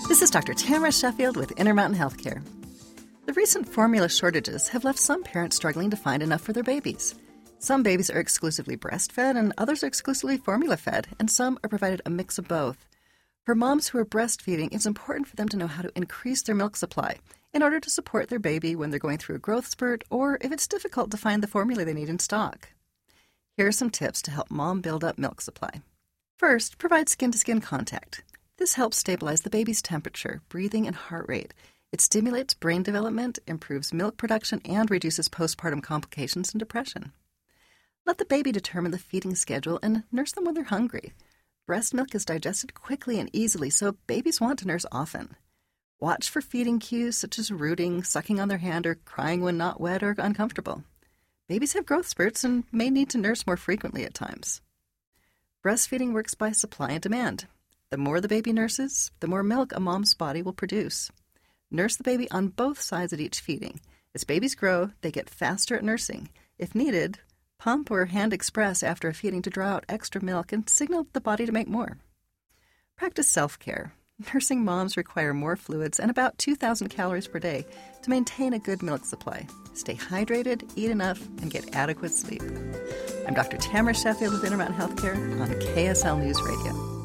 This is Dr. Tamara Sheffield with Intermountain Healthcare. The recent formula shortages have left some parents struggling to find enough for their babies. Some babies are exclusively breastfed and others are exclusively formula-fed, and some are provided a mix of both. For moms who are breastfeeding, it's important for them to know how to increase their milk supply in order to support their baby when they're going through a growth spurt or if it's difficult to find the formula they need in stock. Here are some tips to help mom build up milk supply. First, provide skin-to-skin contact. This helps stabilize the baby's temperature, breathing, and heart rate. It stimulates brain development, improves milk production, and reduces postpartum complications and depression. Let the baby determine the feeding schedule and nurse them when they're hungry. Breast milk is digested quickly and easily, so babies want to nurse often. Watch for feeding cues such as rooting, sucking on their hand, or crying when not wet or uncomfortable. Babies have growth spurts and may need to nurse more frequently at times. Breastfeeding works by supply and demand. The more the baby nurses, the more milk a mom's body will produce. Nurse the baby on both sides at each feeding. As babies grow, they get faster at nursing. If needed, pump or hand express after a feeding to draw out extra milk and signal the body to make more. Practice self-care. Nursing moms require more fluids and about 2,000 calories per day to maintain a good milk supply. Stay hydrated, eat enough, and get adequate sleep. I'm Dr. Tamara Sheffield with Intermountain Healthcare on KSL News Radio.